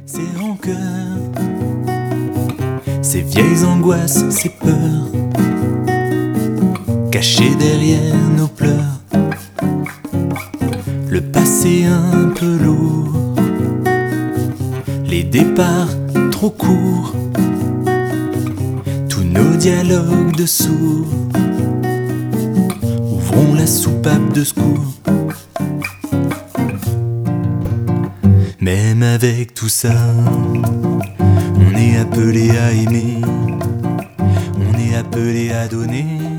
ces rancœurs, ces vieilles angoisses, ces peurs, cachées derrière nos pleurs, le passé un peu lourd, les départs trop courts, tous nos dialogues de sourds, ouvrons la soupape de secours. Même avec tout ça, on est appelé à aimer, on est appelé à donner.